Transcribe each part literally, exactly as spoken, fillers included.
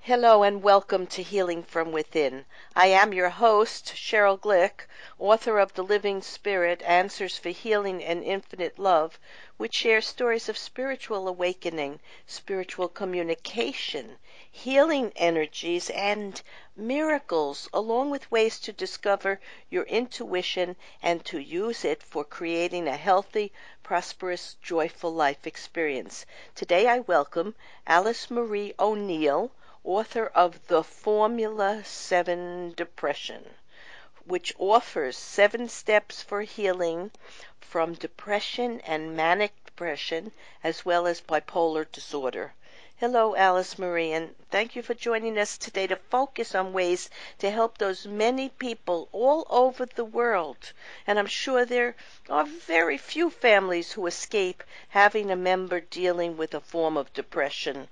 Hello and welcome to Healing from Within. I am your host, Cheryl Glick, author of The Living Spirit, Answers for Healing and Infinite Love, which shares stories of spiritual awakening, spiritual communication, healing energies, and miracles, along with ways to discover your intuition and to use it for creating a healthy, prosperous, joyful life experience. Today I welcome Alice Marie O'Neill, author of The Formula seven Depression, which offers seven steps for healing from depression and manic depression, as well as bipolar disorder. Hello, Alice Marie, and thank you for joining us today to focus on ways to help those many people all over the world. And I'm sure there are very few families who escape having a member dealing with a form of depression.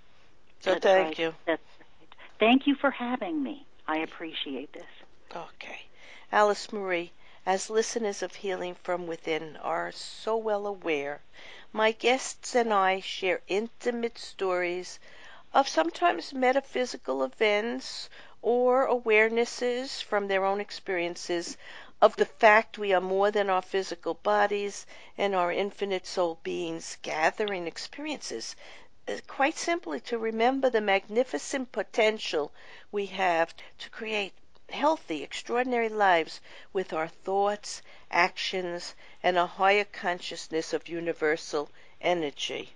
So That's thank right. you. That's right. Thank you for having me. I appreciate this. Okay. Alice Marie, as listeners of Healing from Within are so well aware, my guests and I share intimate stories of sometimes metaphysical events or awarenesses from their own experiences of the fact we are more than our physical bodies and our infinite soul beings gathering experiences, quite simply to remember the magnificent potential we have to create healthy, extraordinary lives with our thoughts, actions, and a higher consciousness of universal energy.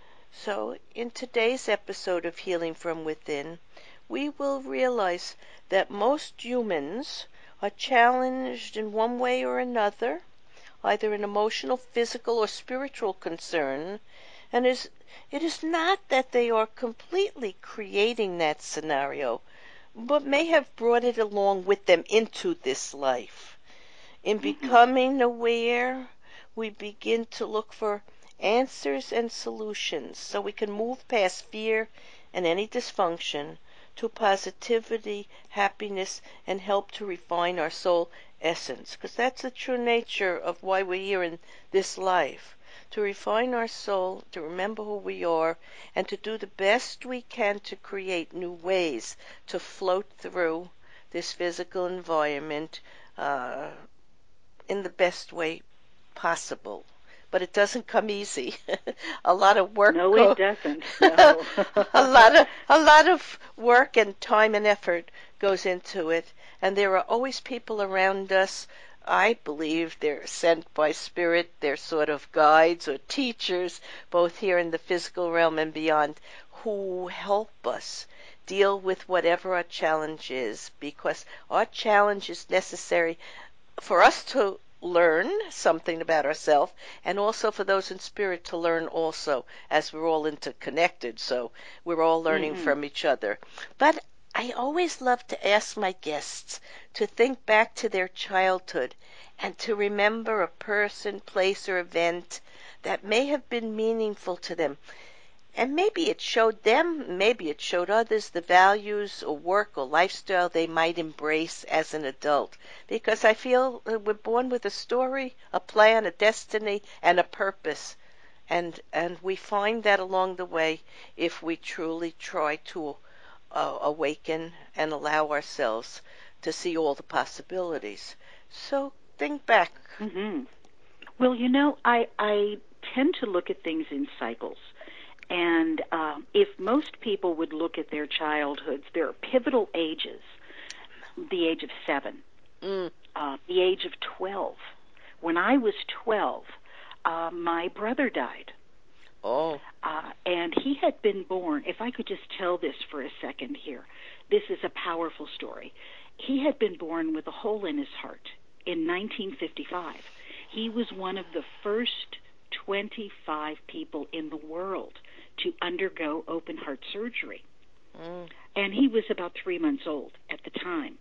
So, in today's episode of Healing from Within, we will realize that most humans are challenged in one way or another, either an emotional, physical, or spiritual concern, and is, it is not that they are completely creating that scenario, but may have brought it along with them into this life. In becoming aware, we begin to look for answers and solutions so we can move past fear and any dysfunction to positivity, happiness, and help to refine our soul essence. Because that's the true nature of why we're here in this life. To refine our soul, to remember who we are, and to do the best we can to create new ways to float through this physical environment uh, in the best way possible. But it doesn't come easy. a lot of work. No, go- it doesn't. No. a lot of a lot of work and time and effort goes into it, and there are always people around us. I believe they're sent by spirit. They're sort of guides or teachers, both here in the physical realm and beyond, who help us deal with whatever our challenge is, because our challenge is necessary for us to learn something about ourselves, and also for those in spirit to learn also, as we're all interconnected, so we're all learning Mm-hmm. from each other. But I always love to ask my guests to think back to their childhood and to remember a person, place, or event that may have been meaningful to them. And maybe it showed them, maybe it showed others the values or work or lifestyle they might embrace as an adult. Because I feel we're born with a story, a plan, a destiny, and a purpose. And and we find that along the way if we truly try to uh, awaken and allow ourselves to see all the possibilities. So think back. Mm-hmm. Well, you know, I I tend to look at things in cycles. And um, if most people would look at their childhoods, there are pivotal ages: the age of seven, Mm. uh, the age of twelve. When I was twelve, uh, my brother died. Oh. Uh, and he had been born, if I could just tell this for a second here, this is a powerful story. He had been born with a hole in his heart in nineteen fifty-five. He was one of the first twenty-five people in the world to undergo open heart surgery. Mm. And he was about three months old at the time.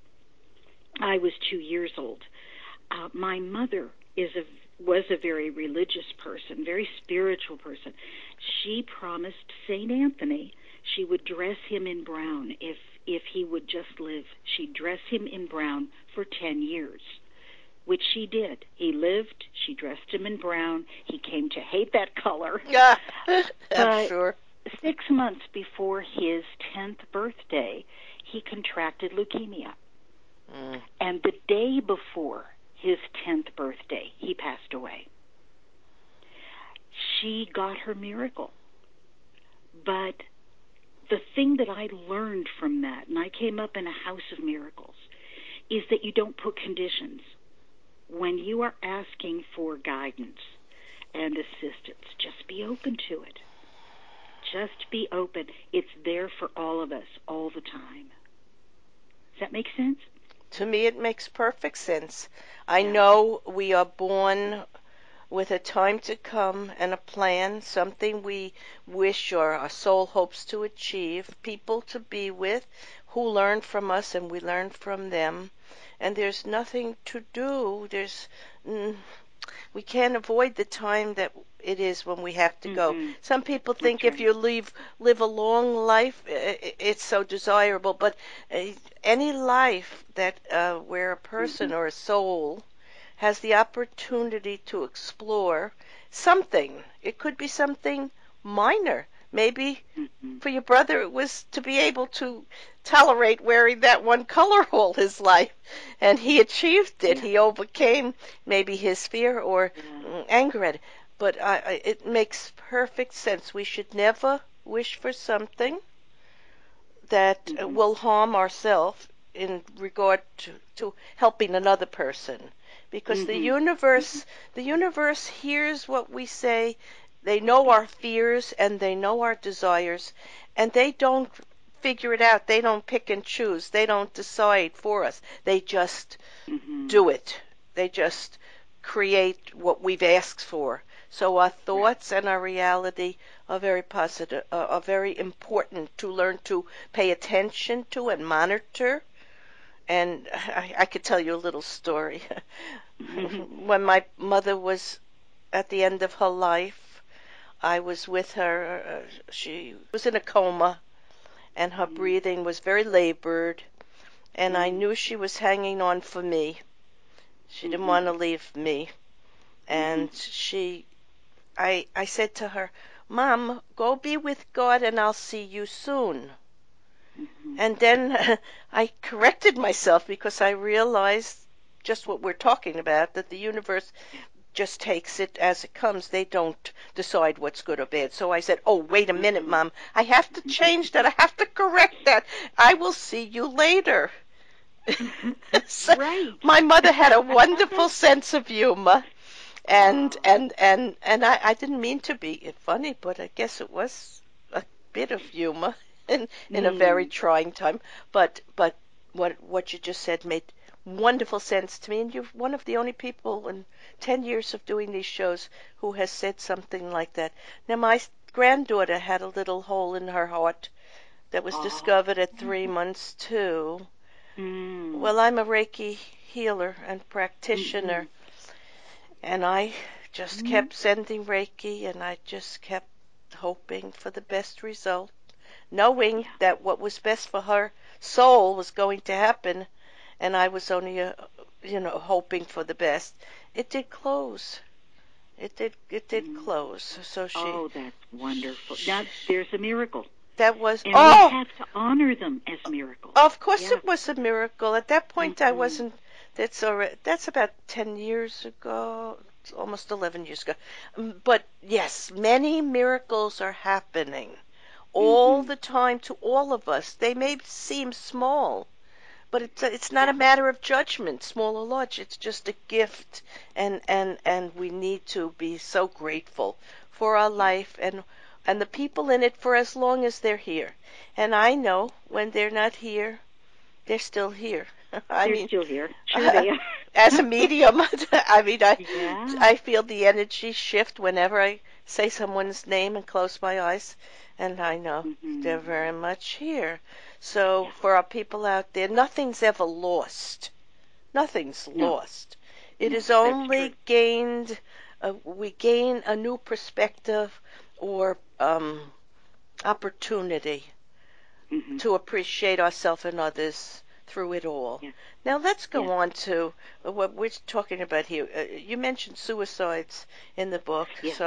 I was two years old. Uh, my mother is a was a very religious person, very spiritual person. She promised Saint Anthony she would dress him in brown if if he would just live. She'd dress him in brown for ten years, which she did. He lived. She dressed him in brown. He came to hate that color. Yeah, I'm but sure. six months before his tenth birthday, he contracted leukemia. Mm. And the day before his tenth birthday, he passed away. She got her miracle. But the thing that I learned from that, and I came up in a house of miracles, is that you don't put conditions. When you are asking for guidance and assistance, just be open to it. Just be open. It's there for all of us all the time. Does that make sense? To me, it makes perfect sense. I Yeah. know we are born with a time to come and a plan, something we wish or our soul hopes to achieve, people to be with who learn from us and we learn from them. And there's nothing to do. There's mm, we can't avoid the time that it is when we have to go. Mm-hmm. Some people think That's if right. you live live a long life, it's so desirable. But uh, any life that uh, where a person Mm-hmm. or a soul has the opportunity to explore something, it could be something minor. Maybe Mm-hmm. for your brother it was to be able to tolerate wearing that one color all his life, and he achieved it. Yeah. He overcame maybe his fear or Yeah. anger at it. But I, I, it makes perfect sense. We should never wish for something that Mm-hmm. will harm ourselves in regard to, to helping another person, because the Mm-hmm. Mm-hmm. universe the universe hears what we say. They know our fears and they know our desires, and they don't figure it out. They don't pick and choose. They don't decide for us. They just Mm-hmm. do it. They just create what we've asked for. So our Right. thoughts and our reality are very positive, uh, are very important to learn to pay attention to and monitor. And I, I could tell you a little story. When my mother was at the end of her life, I was with her. Uh, she was in a coma, and her breathing was very labored, and I knew she was hanging on for me. She didn't Mm-hmm. want to leave me. Mm-hmm. And she, I, I said to her, Mom, go be with God and I'll see you soon. Mm-hmm. And then I corrected myself because I realized just what we're talking about, that the universe Yeah. just takes it as it comes. They don't decide what's good or bad. So I said, oh, wait a minute, Mm-hmm. Mom. I have to change that. I have to correct that. I will see you later. So Right. my mother had a wonderful sense of humor. And Wow. and and and I, I didn't mean to be funny, but I guess it was a bit of humor in in a very Mm. trying time. But but what what you just said made wonderful sense to me, and you're one of the only people in ten years of doing these shows who has said something like that. Now my granddaughter had a little hole in her heart that was Oh. discovered at three months too. Mm. Well, I'm a Reiki healer and Mm-hmm. practitioner, and I just Mm-hmm. kept sending Reiki, and I just kept hoping for the best result, knowing Yeah. that what was best for her soul was going to happen, and I was only, uh, you know, hoping for the best. It did close. It did. It did Mm. close. So she, Oh, that's wonderful. sh Now, there's a miracle. that was. And we Oh, have to honor them as miracles. of course, Yeah. it was a miracle. At that point, I Mm-hmm. wasn't. That's already. That's about ten years ago. It's almost eleven years ago. Um, But yes, many miracles are happening all Mm-hmm. the time to all of us. They may seem small, but it's it's not a Yeah. matter of judgment, small or large. It's just a gift, and and and we need to be so grateful for our Yeah. life and and the people in it for as long as they're here. And I know when they're not here, they're still here. I They're mean, still here. Sure uh, they as are. a medium, I mean, I Yeah. I feel the energy shift whenever I say someone's name and close my eyes, and I know they're Mm-hmm. very much here. So Yeah. for our people out there, nothing's ever lost. Nothing's No. lost. It No. is That's true. only gained. Uh, we gain a new perspective or um, opportunity Mm-hmm. to appreciate ourselves and others through it all. Yeah. Now let's Yeah. go on to what we're talking about here. Uh, you mentioned suicides in the book, Yeah. so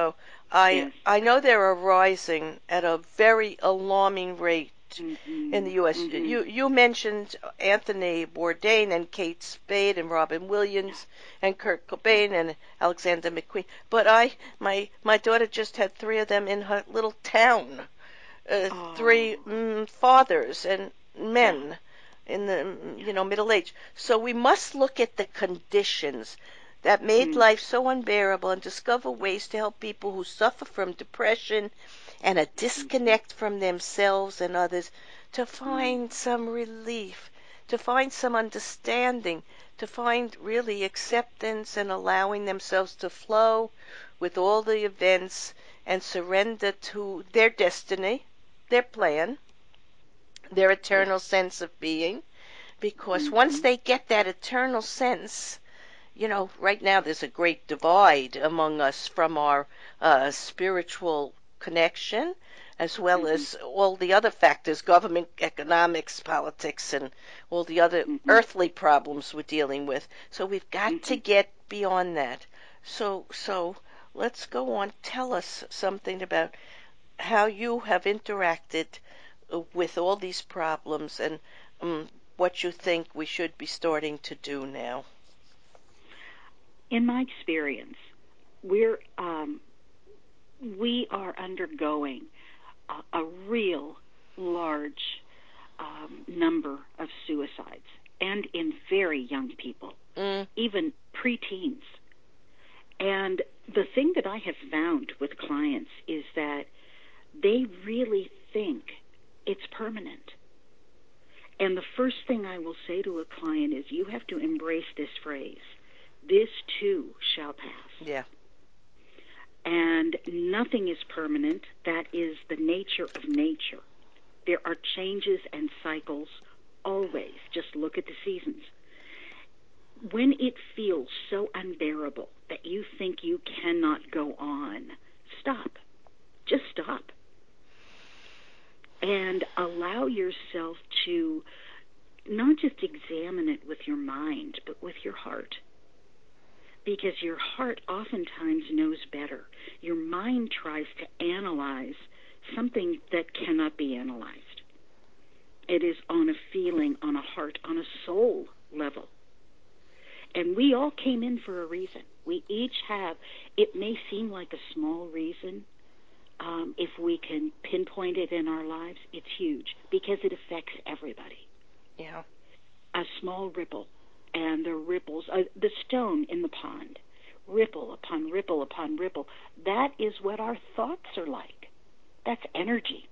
I Yes. I know they're rising at a very alarming rate in Mhm. the U S. Mhm. You you mentioned Anthony Bourdain and Kate Spade and Robin Yeah. Williams and Kurt Yeah. Cobain and Alexander McQueen, but I my my daughter just had three of them in her little town. Uh, three Oh. mm, fathers and Yeah. men in the mm, Yeah. you know middle age. So we must look at the conditions that made Mm. life so unbearable and discover ways to help people who suffer from depression and a Mhm. disconnect from themselves and others to Mm. find some relief, to find some understanding, to find really acceptance and allowing themselves to flow with all the events and surrender to their destiny, their plan, their Yes. eternal sense of being. Because once Mhm. they get that eternal sense, you know, right now there's a great divide among us from our uh, spiritual connection, as well Mhm. as all the other factors, government, economics, politics, and all the other Mhm. earthly problems we're dealing with. So we've got to Mhm. get beyond that. So, so let's go on. Tell us something about how you have interacted uh, with all these problems and um, what you think we should be starting to do now. In my experience, we're um, we are undergoing a, a real large um, number of suicides, and in very young people, Mm, even preteens. And the thing that I have found with clients is that they really think it's permanent. And the first thing I will say to a client is you have to embrace this phrase, this too shall pass. yeah. And nothing is permanent. That is the nature of nature. There are changes and cycles always. Just look at the seasons. When it feels so unbearable that you think you cannot go on, stop. Just stop. And allow yourself to not just examine it with your mind, but with your heart. Because your heart oftentimes knows better. Your mind tries to analyze something that cannot be analyzed. It is on a feeling, on a heart, on a soul level. And we all came in for a reason. We each have, it may seem like a small reason. Um, if we can pinpoint it in our lives, it's huge because it affects everybody. Yeah. A small ripple, and the ripples, uh, the stone in the pond, ripple upon ripple upon ripple. That is what our thoughts are like. That's energy.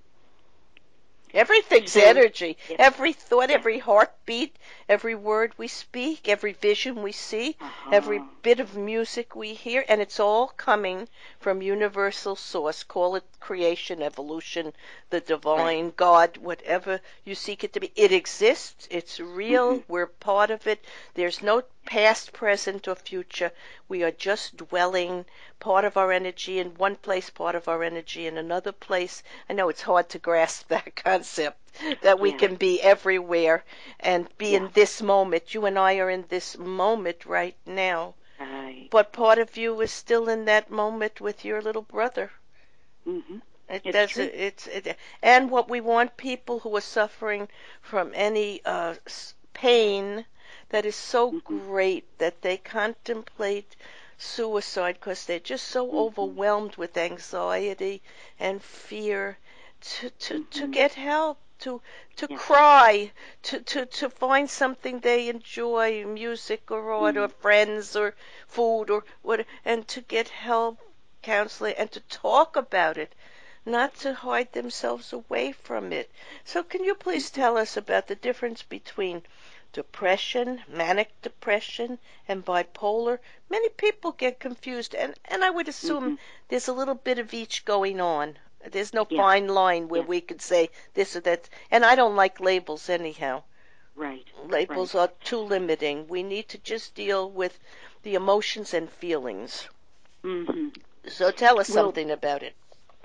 Everything's So, energy. yeah, Every thought, yeah, every heartbeat, every word we speak, every vision we see, every uh-huh, bit of music we hear, and it's all coming from universal source. Call it creation, evolution, the right. divine, God, whatever you seek it to be. It exists. It's Mm-hmm. real. We're part of it. There's no past, present, or future. We are just dwelling part of our energy in one place, part of our energy in another place. I know it's hard to grasp that concept that we Yeah, can be everywhere and be yeah, in this moment. You and I are in this moment right now. right. But part of you is still in that moment with your little brother. Mm-hmm. It It's does true. it's it, and what we want people who are suffering from any uh, pain that is so Mm-hmm. great that they contemplate suicide because they're just so Mm-hmm. overwhelmed with anxiety and fear to to to Mm-hmm. get help, to to Yes. cry, to to to find something they enjoy, music or art or Mm. friends or food or what, and to get help, counseling, and to talk about it, not to hide themselves away from it. So, can you please Mm-hmm. tell us about the difference between depression, manic depression, and bipolar? Many people get confused, and, and I would assume Mm-hmm. there's a little bit of each going on. There's no Yeah. fine line where Yes. we could say this or that. And I don't like labels anyhow. Right. Right. Labels are too limiting. We need to just deal with the emotions and feelings. Mm-hmm. So tell us Well, something about it.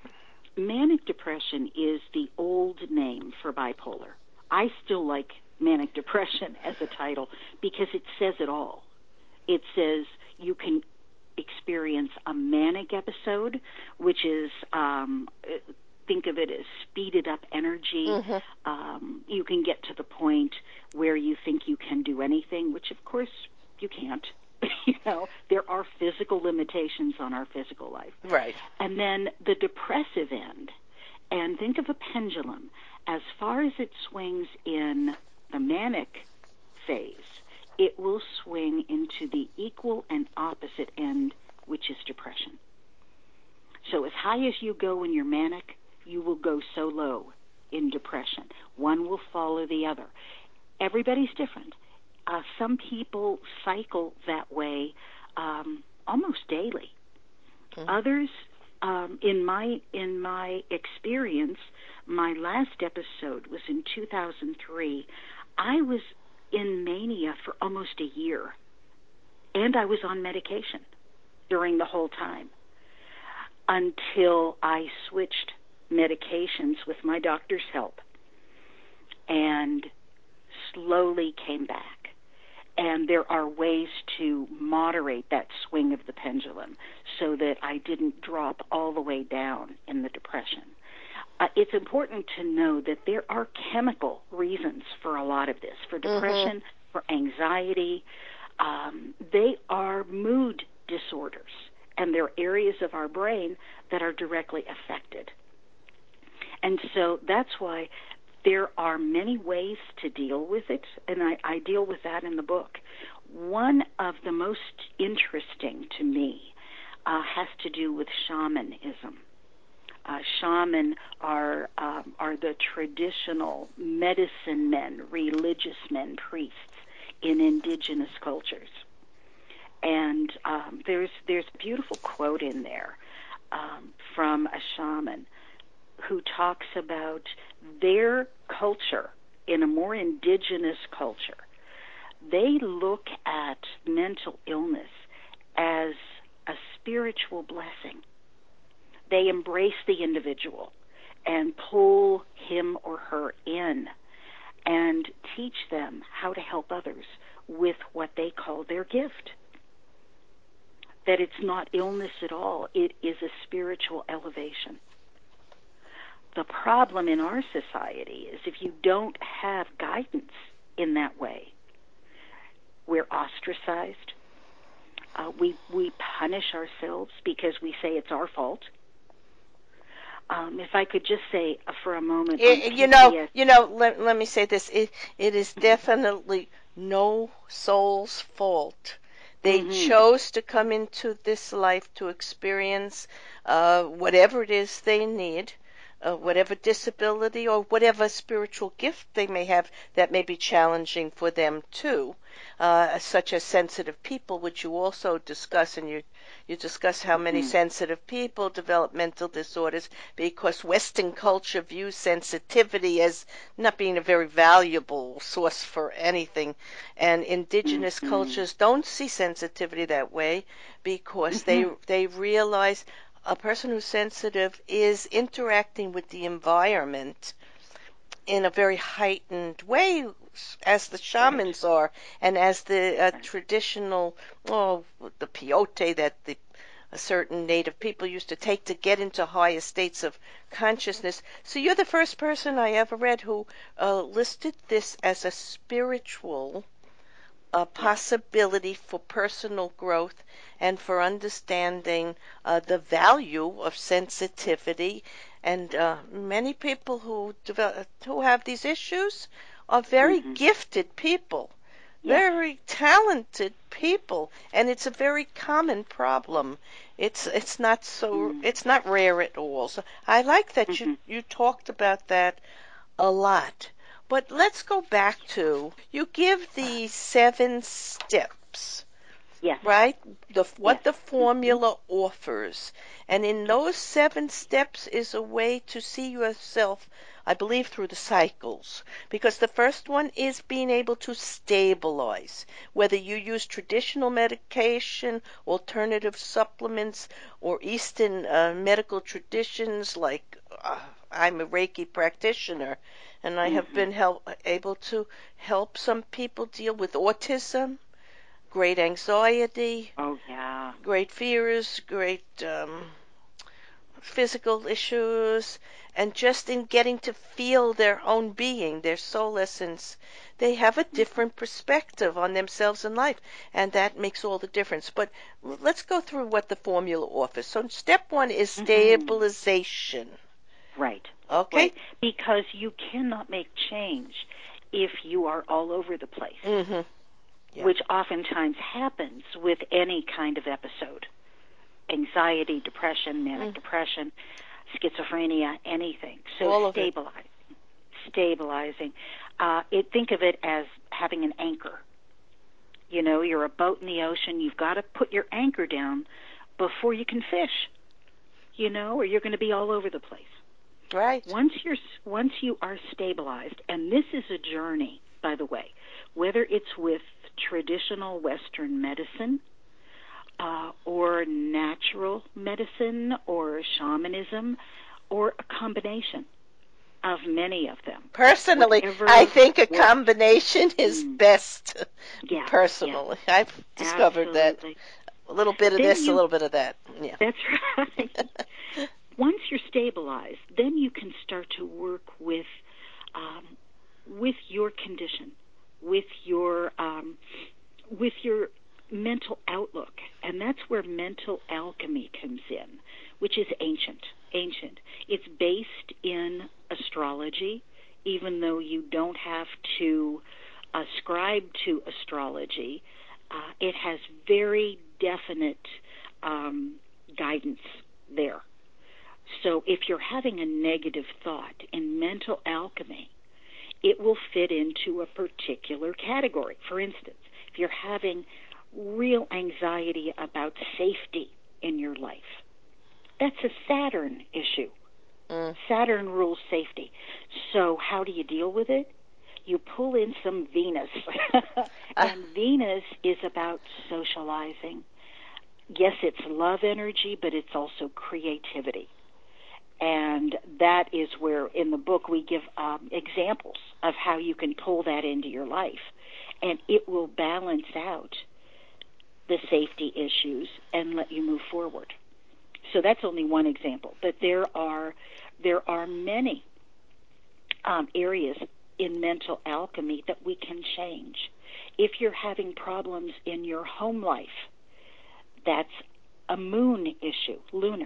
manic depression is the old name for bipolar. I still like manic depression as a title because it says it all. It says you can experience a manic episode, which is, um, think of it as speeded up energy. Mm-hmm. Um, you can get to the point where you think you can do anything, which of course you can't. You know, there are physical limitations on our physical life. Right. And then the depressive end, and think of a pendulum. As far as it swings in the manic phase, it will swing into the equal and opposite end, which is depression. So as high as you go when you're manic, you will go so low in depression. One will follow the other. Everybody's different. Uh, some people cycle that way um, almost daily. Mm-hmm. Others, um, in my in my experience, my last episode was in two thousand three. I was in mania for almost a year, and I was on medication during the whole time until I switched medications with my doctor's help and slowly came back. And there are ways to moderate that swing of the pendulum so that I didn't drop all the way down in the depression. Uh, it's important to know that there are chemical reasons for a lot of this, for depression, mm-hmm. for anxiety. Um, they are mood disorders, and there are areas of our brain that are directly affected. And so that's why there are many ways to deal with it, and I, I deal with that in the book. One of the most interesting to me uh, has to do with shamanism. Uh, shaman are um, are the traditional medicine men, religious men, priests in indigenous cultures. And um, there's there's a beautiful quote in there um, from a shaman who talks about their culture in a more indigenous culture. They look at mental illness as a spiritual blessing. They embrace the individual and pull him or her in and teach them how to help others with what they call their gift. That it's not illness at all. It is a spiritual elevation. The problem in our society is if you don't have guidance in that way, we're ostracized. Uh, we we punish ourselves because we say it's our fault. Um, if I could just say uh, for a moment, it, you know, you know, let, let me say this: it it is definitely no soul's fault. They mm-hmm. chose to come into this life to experience uh, whatever it is they need. Uh, whatever disability or whatever spiritual gift they may have that may be challenging for them too, uh, such as sensitive people, which you also discuss, and you you discuss how many mm-hmm. sensitive people develop mental disorders because Western culture views sensitivity as not being a very valuable source for anything, and indigenous mm-hmm. cultures don't see sensitivity that way because mm-hmm. they they realize a person who's sensitive is interacting with the environment in a very heightened way, as the shamans right. are, and as the uh, right. traditional, oh, the peyote that the a certain native people used to take to get into higher states of consciousness. So you're the first person I ever read who uh, listed this as a spiritual a possibility for personal growth and for understanding uh, the value of sensitivity. And uh, many people who develop, who have these issues are very mm-hmm. gifted people, yes. very talented people, and it's a very common problem. It's it's not so mm-hmm. it's not rare at all. So I like that mm-hmm. you you talked about that a lot. But let's go back to, you give the seven steps, yes. right? The, what yes. the formula mm-hmm. offers. And in those seven steps is a way to see yourself, I believe, through the cycles. Because the first one is being able to stabilize. Whether you use traditional medication, alternative supplements, or Eastern uh, medical traditions like uh, I'm a Reiki practitioner, and I mm-hmm. have been help, able to help some people deal with autism, great anxiety, oh, yeah. Yeah. great fears, great um, physical issues, and just in getting to feel their own being, their soul essence, they have a different perspective on themselves and life, and that makes all the difference. But let's go through what the formula offers. So step one is Mm-hmm. stabilization. Right. Okay? Right. Because you cannot make change if you are all over the place, Mm-hmm. Yeah. which oftentimes happens with any kind of episode. Anxiety, depression, manic Mm. depression, schizophrenia, anything. So All of it. stabilizing. Stabilizing. Uh, it, think of it as having an anchor. You know, you're a boat in the ocean. You've got to put your anchor down before you can fish, you know, or you're going to be all over the place. Right. Once you're once you are stabilized, and this is a journey, by the way, whether it's with traditional Western medicine uh, or natural medicine or shamanism or a combination of many of them. Personally, Whatever I think a works. combination is Mm. best. Yeah, Personally, I've discovered absolutely. that a little bit of Then this, a you, little bit of that. Yeah. that's right. Once you're stabilized, then you can start to work with um, with your condition, with your um, with your mental outlook, and that's where mental alchemy comes in, which is ancient. Ancient. It's based in astrology, even though you don't have to ascribe to astrology. Uh, it has very definite um, guidance there. So if you're having a negative thought in mental alchemy, it will fit into a particular category. For instance, if you're having real anxiety about safety in your life, that's a Saturn issue. Mm. Saturn rules safety. So how do you deal with it? You pull in some Venus. And Venus is about socializing. Yes, it's love energy, but it's also creativity. And that is where, in the book, we give um, examples of how you can pull that into your life. And it will balance out the safety issues and let you move forward. So that's only one example. But there are there are many um, areas in mental alchemy that we can change. If you're having problems in your home life, that's a moon issue, lunar.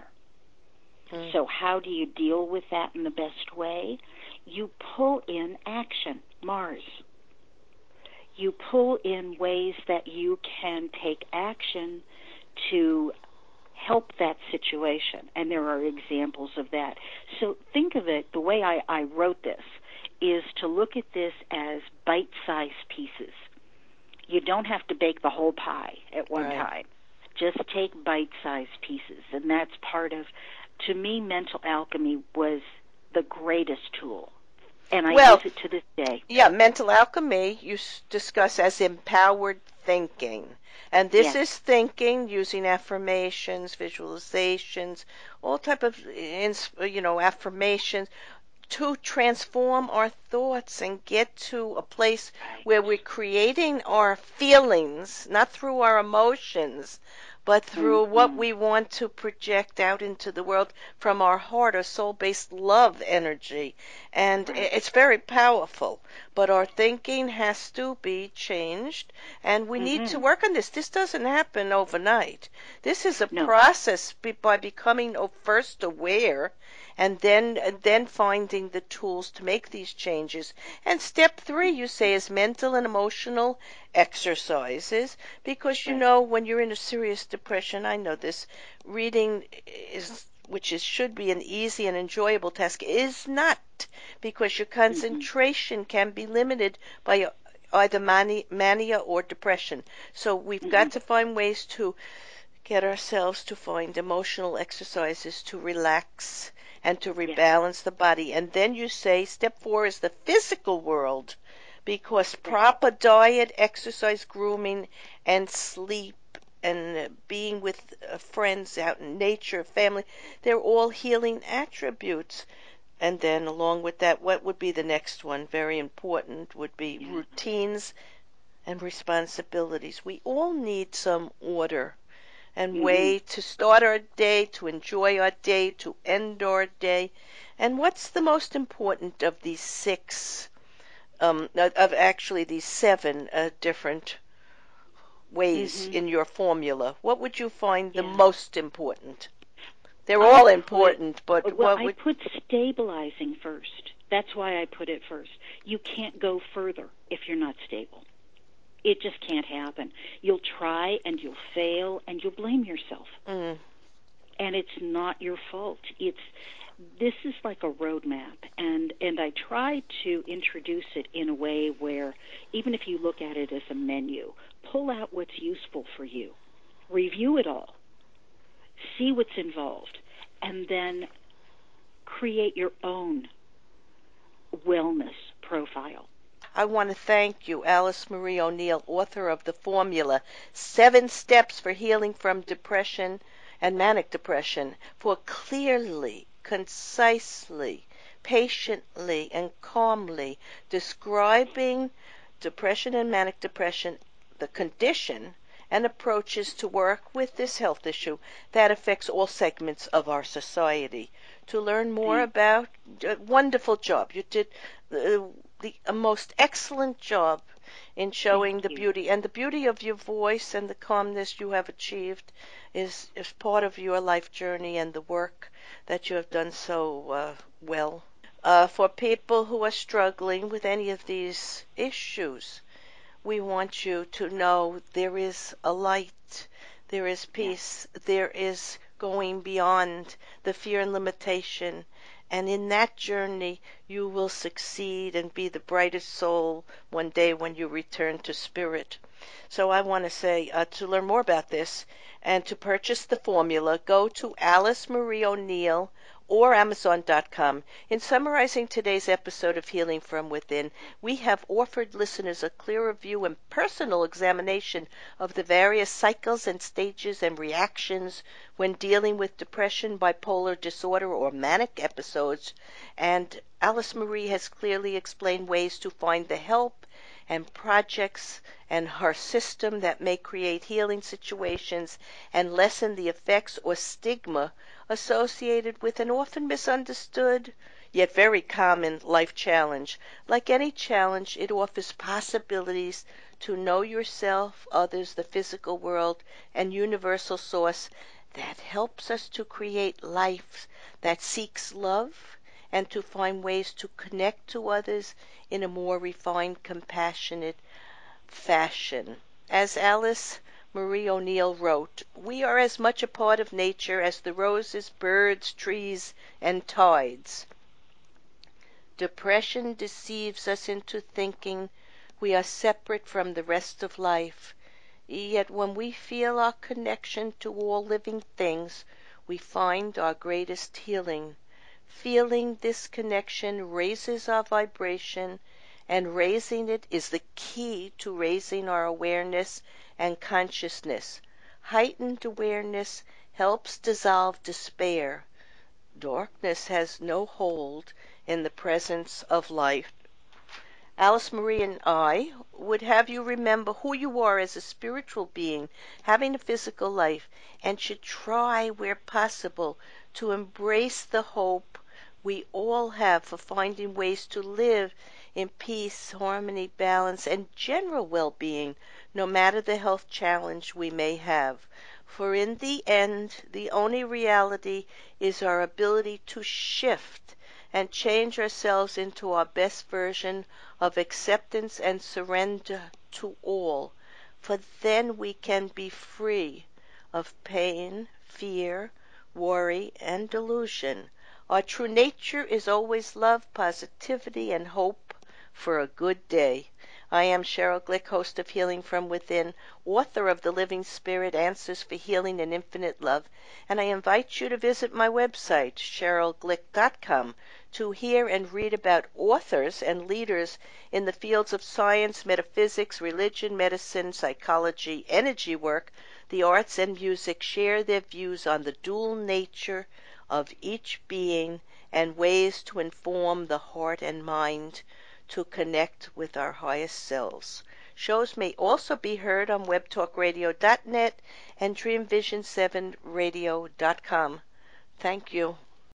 Mm. So how do you deal with that in the best way? You pull in action, Mars. You pull in ways that you can take action to help that situation, and there are examples of that. So think of it, the way I, I wrote this is to look at this as bite-sized pieces. You don't have to bake the whole pie at one Right. time. Just take bite-sized pieces, and that's part of, to me, mental alchemy was the greatest tool, and I Well, use it to this day. Yeah, mental alchemy you s- discuss as empowered thinking. And this Yes. is thinking using affirmations, visualizations, all type of ins- you know affirmations to transform our thoughts and get to a place Right. where we're creating our feelings, not through our emotions, but through what Mm-hmm. we want to project out into the world from our heart, our soul-based love energy. And Right. it's very powerful. But our thinking has to be changed, and we need to Mm-hmm. work on this. This doesn't happen overnight. This is a No. process be- by becoming oh, first aware, and then and then finding the tools to make these changes. And step three, you say, is mental and emotional exercises, because you Right. know when you're in a serious depression, I know this, reading is which is should be an easy and enjoyable task is not, because your Mm-hmm. concentration can be limited by either mani- mania or depression. So we've Mm-hmm. got to find ways to get ourselves to find emotional exercises to relax and to Yes. rebalance the body. And then you say step four is the physical world, because Right. proper diet, exercise, grooming, and sleep and uh, being with uh, friends out in nature, family, they're all healing attributes. And then along with that, what would be the next one? Very important would be Yeah. routines and responsibilities. We all need some order and Mm-hmm. way to start our day, to enjoy our day, to end our day. And what's the most important of these six, um, of actually these seven uh, different ways Mm-hmm. in your formula? What would you find the Yeah. most important? They're I all put, important, but well, what I would, put stabilizing first. That's why I put it first. You can't go further if you're not stable. It just can't happen. You'll try and you'll fail and you'll blame yourself. mm, And it's not your fault. It's this is like a roadmap, and and I try to introduce it in a way where even if you look at it as a menu, pull out what's useful for you, review it all, see what's involved, and then create your own wellness profile. I want to thank you, Alice Marie O'Neill, author of The Formula, Seven Steps for Healing from Depression and Manic Depression, for clearly, concisely, patiently, and calmly describing depression and manic depression, the condition, and approaches to work with this health issue that affects all segments of our society. To learn more Thank, about, a wonderful job. You did uh, the a most excellent job in thank showing the you. beauty, and the beauty of your voice and the calmness you have achieved is is part of your life journey and the work that you have done so uh, well. Uh, for people who are struggling with any of these issues, we want you to know there is a light, there is Yes, peace, there is going beyond the fear and limitation. And in that journey, you will succeed and be the brightest soul one day when you return to spirit. So I want to say, uh, to learn more about this and to purchase the formula, go to Alice Marie O'Neill or Amazon dot com. In summarizing today's episode of Healing from Within, we have offered listeners a clearer view and personal examination of the various cycles and stages and reactions when dealing with depression, bipolar disorder, or manic episodes. And Alice Marie has clearly explained ways to find the help and projects and her system that may create healing situations and lessen the effects or stigma associated with an often misunderstood yet very common life challenge. Like any challenge, it offers possibilities to know yourself, others, the physical world, and universal source that helps us to create life that seeks love and to find ways to connect to others in a more refined, compassionate fashion. As Alice Marie O'Neill wrote, we are as much a part of nature as the roses, birds, trees, and tides. Depression deceives us into thinking we are separate from the rest of life. Yet when we feel our connection to all living things, we find our greatest healing. Feeling this connection raises our vibration, and raising it is the key to raising our awareness and consciousness. Heightened awareness helps dissolve despair. Darkness has no hold in the presence of light. Alice Marie and I would have you remember who you are as a spiritual being having a physical life, and should try, where possible, to embrace the hope we all have for finding ways to live in peace, harmony, balance, and general well-being, no matter the health challenge we may have. For in the end, the only reality is our ability to shift and change ourselves into our best version of acceptance and surrender to all, for then we can be free of pain, fear, worry, and delusion. Our true nature is always love, positivity, and hope for a good day. I am Cheryl Glick, host of Healing from Within, author of The Living Spirit, Answers for Healing and Infinite Love, and I invite you to visit my website, cheryl glick dot com, to hear and read about authors and leaders in the fields of science, metaphysics, religion, medicine, psychology, energy work, the arts, and music share their views on the dual nature of each being and ways to inform the heart and mind to connect with our highest selves. Shows may also be heard on web talk radio dot net and dream vision seven radio dot com. Thank you.